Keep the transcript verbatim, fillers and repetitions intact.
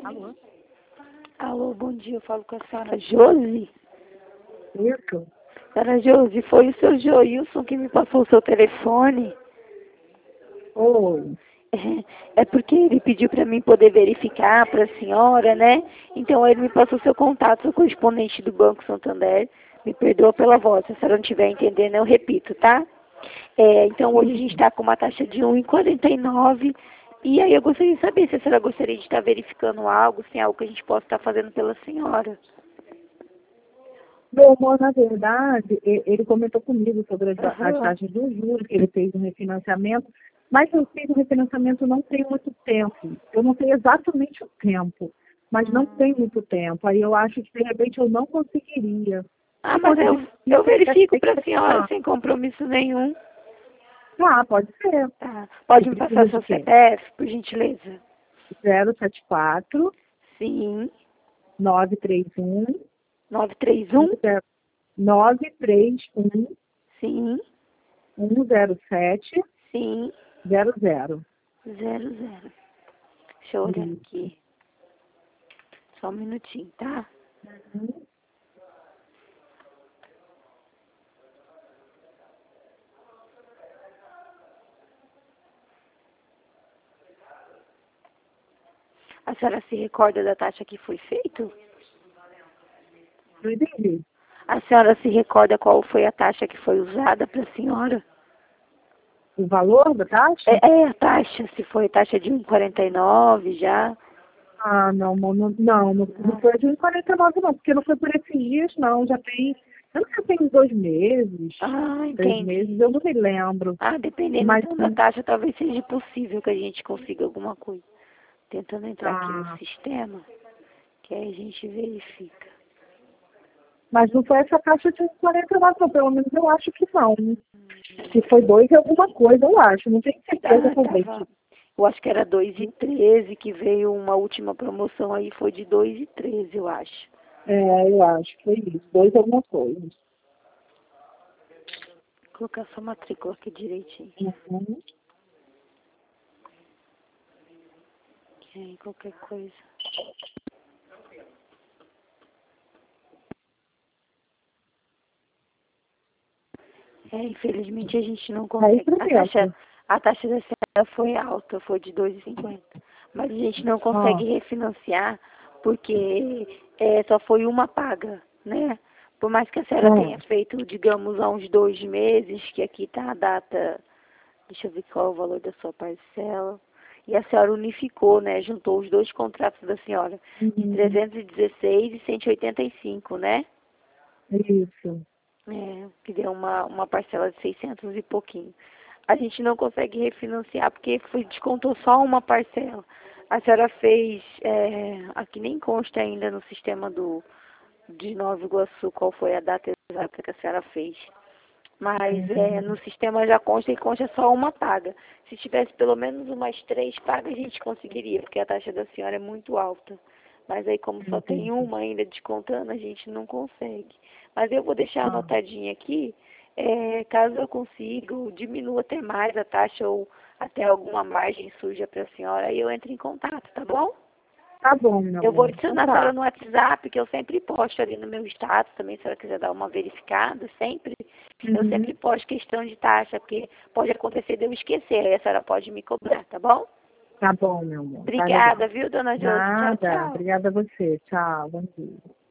Alô? Alô, bom dia, eu falo com a senhora Josi. Isso? Senhora Josi, foi o seu Joilson que me passou o seu telefone. Oi. É, é porque ele pediu para mim poder verificar para a senhora, né? Então ele me passou seu contato, seu correspondente do Banco Santander. Me perdoa pela voz, se a senhora não estiver entendendo, eu repito, tá? É, então hoje a gente está com uma taxa de um vírgula quarenta e nove. E aí eu gostaria de saber se a senhora gostaria de estar verificando algo, se é algo que a gente possa estar fazendo pela senhora. Meu amor, na verdade, e- ele comentou comigo sobre as, as Aham. taxas de juros, que ele fez um refinanciamento, mas eu fiz um refinanciamento não tem muito tempo. Eu não sei exatamente o tempo, mas não tem muito tempo. Aí eu acho que, de repente, eu não conseguiria. Ah, Se mas eu, conseguir, eu tem que verifico tem para que a senhora questionar. sem compromisso nenhum. Ah, pode ser. Tá. Você Pode me precisa passar de seu quê? C P F, por gentileza? zero sete quatro, Sim. nove três um, nove três um? nove três um, Sim. um zero sete Sim. zero zero. Zero, zero. Deixa eu olhar Isso. aqui. Só um minutinho, tá? Uhum. A senhora se recorda da taxa que foi feita? Não entendi. A senhora se recorda qual foi a taxa que foi usada para a senhora? O valor da taxa? É, é a taxa, se foi taxa de um vírgula quarenta e nove já. Ah, não, não, não, não, não não foi de um quarenta e nove não, porque não foi por esses dias, não, já tem, eu não sei se tem uns dois meses, Ah, três entendi. meses, eu não me lembro, Ah, dependendo mas, então da taxa, talvez seja possível que a gente consiga alguma coisa. Tentando entrar aqui no ah, sistema, que aí a gente verifica. mas não foi essa taxa de um quarenta e nove não, pelo menos eu acho que não, se foi dois é alguma coisa, eu acho, não tenho certeza Ah, também. tava. Eu acho que era dois e treze que veio uma última promoção aí, foi de dois e treze, eu acho. É, eu acho que foi isso, dois alguma coisa. Vou colocar sua matrícula aqui direitinho. Uhum. Que aí qualquer coisa. É, infelizmente a gente não Aí consegue. por A taxa, exemplo, a taxa da senhora foi alta, foi de dois e cinquenta. Mas a gente não ó, consegue refinanciar porque é, só foi uma paga, né? Por mais que a senhora ó, tenha feito, digamos, há uns dois meses, que aqui está a data, deixa eu ver qual é o valor da sua parcela. E a senhora unificou, né? Juntou os dois contratos da senhora, de uhum, trezentos e dezesseis e cento e oitenta e cinco, né? isso. É, que deu uma, uma parcela de seiscentos e pouquinho. A gente não consegue refinanciar porque foi, descontou só uma parcela. A senhora fez, é, aqui nem consta ainda no sistema do, de Nova Iguaçu qual foi a data exata que a senhora fez. Mas é, no sistema já consta e consta só uma paga. Se tivesse pelo menos umas três pagas, a gente conseguiria, porque a taxa da senhora é muito alta. Mas aí, como só tem Entendi. uma ainda descontando, a gente não consegue. Mas eu vou deixar Ah, anotadinho aqui, é, caso eu consiga, ou diminua até mais a taxa, ou até alguma margem suja para a senhora, aí eu entro em contato, tá bom? tá bom, meu Eu vou amor. Então adicionar a senhora tá. no WhatsApp, que eu sempre posto ali no meu status também, se ela quiser dar uma verificada, sempre. Eu sempre Uhum. posto questão de taxa, porque pode acontecer de eu esquecer, aí a senhora pode me cobrar, tá bom? Tá bom, meu amor. Tá Obrigada, legal. viu, dona Josi? Tchau, Nada. tchau. Obrigada a você. Tchau. Bom dia.